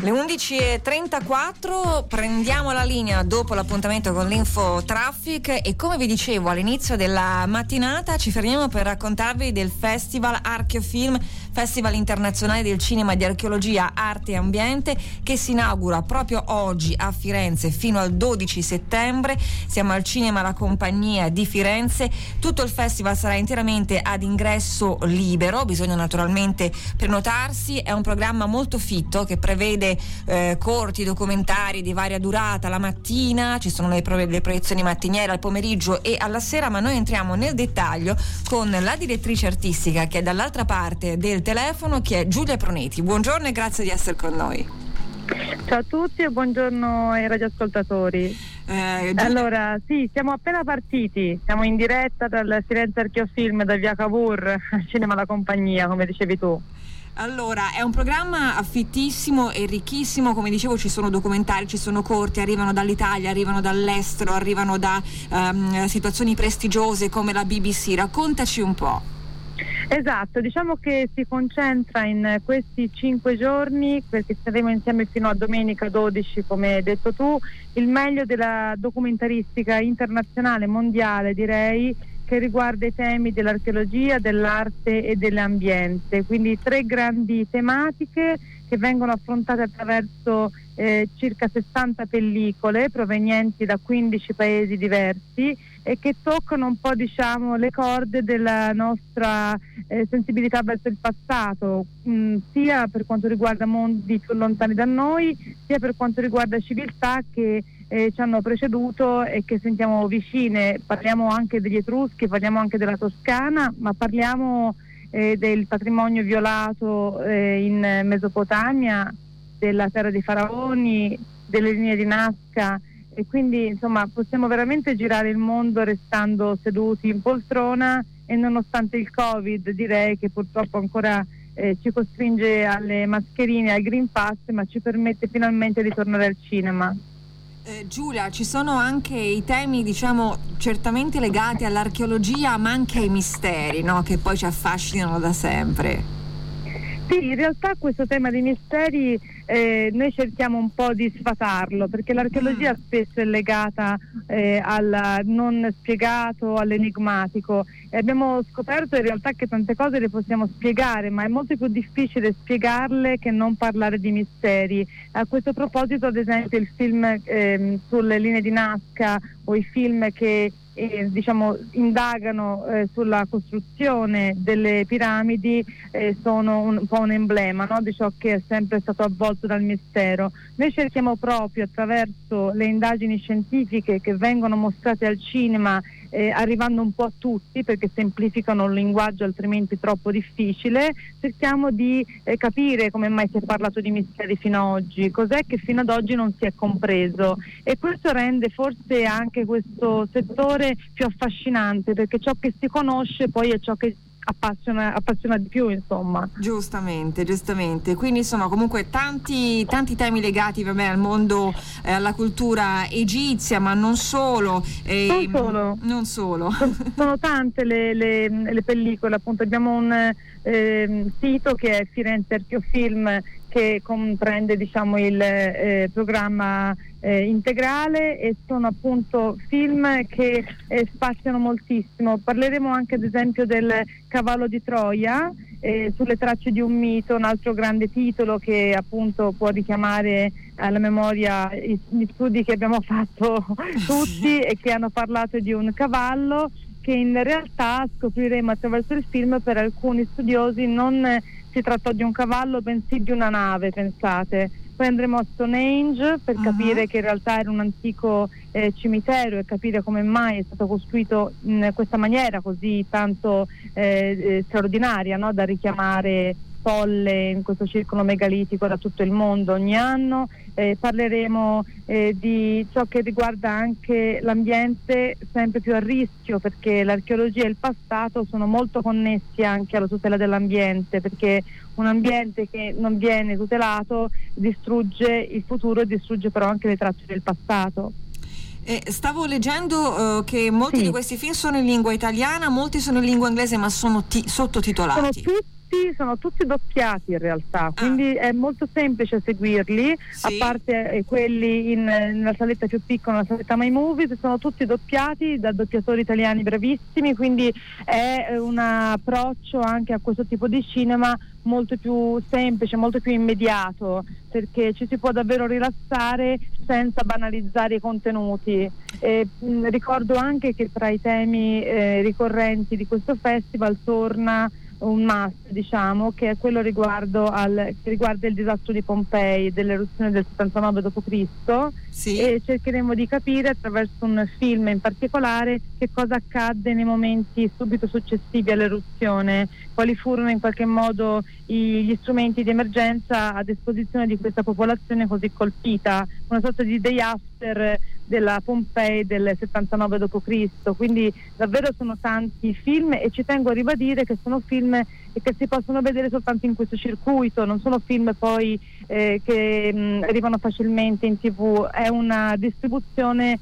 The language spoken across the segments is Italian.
Le 11.34, prendiamo la linea dopo l'appuntamento con l'Info Traffic e come vi dicevo all'inizio della mattinata ci fermiamo per raccontarvi del Festival Archeofilm, Festival internazionale del cinema di archeologia, arte e ambiente, che si inaugura proprio oggi a Firenze fino al 12 settembre. Siamo al Cinema La Compagnia di Firenze. Tutto il festival sarà interamente ad ingresso libero, bisogna naturalmente prenotarsi. È un programma molto fitto che prevede corti documentari di varia durata la mattina, ci sono le proiezioni mattiniere al pomeriggio e alla sera, ma noi entriamo nel dettaglio con la direttrice artistica che è dall'altra parte del telefono, che è Giulia Proneti. Buongiorno e grazie di essere con noi. Ciao a tutti e buongiorno ai radioascoltatori. Allora, sì, siamo appena partiti, siamo in diretta dal Firenze Archeofilm, da via Cavour, al Cinema La Compagnia, come dicevi tu. Allora, è un programma affittissimo e ricchissimo, come dicevo ci sono documentari, ci sono corti, arrivano dall'Italia, arrivano dall'estero, arrivano da situazioni prestigiose come la BBC. Raccontaci un po'. Esatto, diciamo che si concentra in questi 5 giorni, perché saremo insieme fino a domenica 12, come hai detto tu, il meglio della documentaristica internazionale, mondiale direi, che riguarda i temi dell'archeologia, dell'arte e dell'ambiente, quindi 3 grandi tematiche che vengono affrontate attraverso circa 60 pellicole provenienti da 15 paesi diversi e che toccano un po', diciamo, le corde della nostra sensibilità verso il passato, sia per quanto riguarda mondi più lontani da noi, sia per quanto riguarda civiltà che ci hanno preceduto e che sentiamo vicine. Parliamo anche degli Etruschi, parliamo anche della Toscana, ma parliamo del patrimonio violato in Mesopotamia, della terra dei faraoni, delle linee di Nazca, e quindi insomma possiamo veramente girare il mondo restando seduti in poltrona, e nonostante il Covid, direi che purtroppo ancora ci costringe alle mascherine, al Green Pass, ma ci permette finalmente di tornare al cinema. Giulia, ci sono anche i temi, diciamo, certamente legati all'archeologia, ma anche ai misteri, no? Che poi ci affascinano da sempre. Sì, in realtà questo tema dei misteri noi cerchiamo un po' di sfatarlo, perché l'archeologia spesso è legata al non spiegato, all'enigmatico, e abbiamo scoperto in realtà che tante cose le possiamo spiegare, ma è molto più difficile spiegarle che non parlare di misteri. A questo proposito, ad esempio, il film sulle linee di Nazca o i film che diciamo indagano sulla costruzione delle piramidi sono un po' un emblema, no? Di ciò che è sempre stato avvolto dal mistero. Noi cerchiamo proprio, attraverso le indagini scientifiche che vengono mostrate al cinema, arrivando un po' a tutti perché semplificano un linguaggio altrimenti troppo difficile, cerchiamo di capire come mai si è parlato di misteri fino ad oggi, cos'è che fino ad oggi non si è compreso, e questo rende forse anche questo settore più affascinante, perché ciò che si conosce poi è ciò che appassiona di più, insomma. Giustamente. Quindi insomma comunque tanti temi legati al mondo, alla cultura egizia, ma non solo. Non solo. Sono tante le pellicole, appunto abbiamo un sito che è Firenze Archeofilm, che comprende, diciamo, il programma integrale, e sono appunto film che spaziano moltissimo. Parleremo anche ad esempio del Cavallo di Troia, sulle tracce di un mito, un altro grande titolo che appunto può richiamare alla memoria gli studi che abbiamo fatto tutti e che hanno parlato di un cavallo che in realtà, scopriremo attraverso il film, per alcuni studiosi non si trattò di un cavallo, bensì di una nave, pensate. Poi andremo a Stonehenge per capire che in realtà era un antico cimitero, e capire come mai è stato costruito in questa maniera così tanto straordinaria, no? Da richiamare folle in questo circolo megalitico da tutto il mondo ogni anno. Parleremo di ciò che riguarda anche l'ambiente, sempre più a rischio, perché l'archeologia e il passato sono molto connessi anche alla tutela dell'ambiente, perché un ambiente che non viene tutelato distrugge il futuro e distrugge però anche le tracce del passato. Stavo leggendo che molti di questi film sono in lingua italiana, molti sono in lingua inglese, ma sono sottotitolati. Sono tutti sono tutti doppiati in realtà, quindi è molto semplice seguirli, sì. A parte quelli nella saletta più piccola, la saletta My Movies, sono tutti doppiati da doppiatori italiani bravissimi, quindi è un approccio anche a questo tipo di cinema molto più semplice, molto più immediato, perché ci si può davvero rilassare senza banalizzare i contenuti. Ricordo anche che tra i temi ricorrenti di questo festival torna un must, diciamo, che è quello che riguarda il disastro di Pompei, dell'eruzione del 79 d.C. Sì. E cercheremo di capire attraverso un film in particolare che cosa accadde nei momenti subito successivi all'eruzione, quali furono in qualche modo gli strumenti di emergenza a disposizione di questa popolazione così colpita, una sorta di day after della Pompei del 79 d.C. Quindi davvero sono tanti film, e ci tengo a ribadire che sono film che si possono vedere soltanto in questo circuito, non sono film poi che arrivano facilmente in TV, è una distribuzione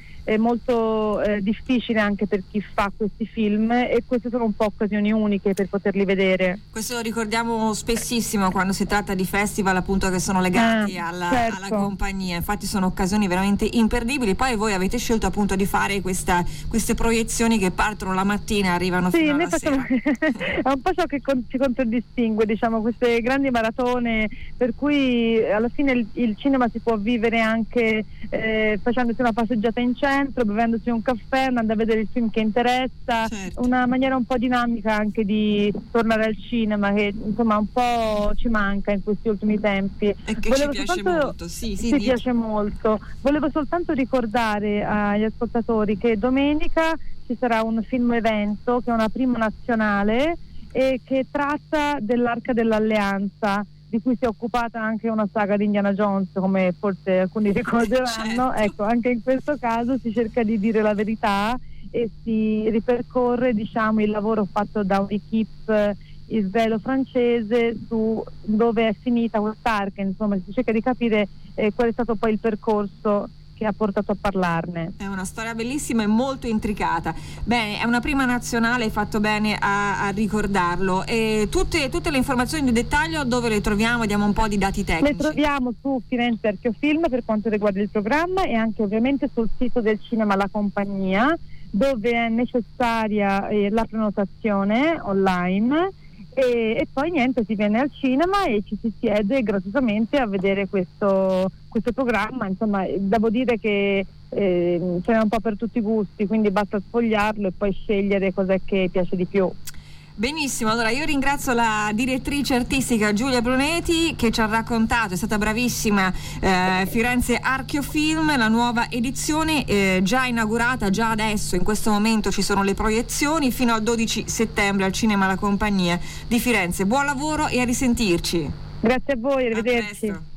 molto difficile anche per chi fa questi film, e queste sono un po' occasioni uniche per poterli vedere. Questo lo ricordiamo spessissimo quando si tratta di festival, appunto, che sono legati certo. alla compagnia, infatti sono occasioni veramente imperdibili. Poi voi avete scelto appunto di fare queste proiezioni che partono la mattina e arrivano fino alla sera. È un po' ciò che ci contraddistingue, diciamo, queste grandi maratone per cui alla fine il cinema si può vivere anche facendosi una passeggiata in centro, bevendosi un caffè, andando a vedere il film che interessa, certo. Una maniera un po' dinamica anche di tornare al cinema, che insomma un po' ci manca in questi ultimi tempi. E che ci piace molto, sì, piace molto. Volevo soltanto ricordare agli ascoltatori che domenica ci sarà un film evento che è una prima nazionale e che tratta dell'Arca dell'Alleanza, di cui si è occupata anche una saga di Indiana Jones, come forse alcuni ricorderanno. Certo. Ecco, anche in questo caso si cerca di dire la verità e si ripercorre, diciamo, il lavoro fatto da un'equipe israelo-francese su dove è finita quest'arca, insomma si cerca di capire qual è stato poi il percorso che ha portato a parlarne. È una storia bellissima e molto intricata. Bene, è una prima nazionale, hai fatto bene a ricordarlo. E tutte le informazioni di dettaglio dove le troviamo? Diamo un po' di dati tecnici. Le troviamo su Firenze Archeofilm per quanto riguarda il programma, e anche ovviamente sul sito del cinema La Compagnia, dove è necessaria la prenotazione online. E poi niente, si viene al cinema e ci si siede gratuitamente a vedere questo programma. Insomma, devo dire che ce n'è un po' per tutti i gusti, quindi basta sfogliarlo e poi scegliere cos'è che piace di più. Benissimo, allora io ringrazio la direttrice artistica Giulia Bruneti che ci ha raccontato, è stata bravissima, Firenze Archeofilm, la nuova edizione già inaugurata, già adesso in questo momento ci sono le proiezioni fino al 12 settembre al Cinema La Compagnia di Firenze. Buon lavoro e a risentirci. Grazie a voi, arrivederci. A presto.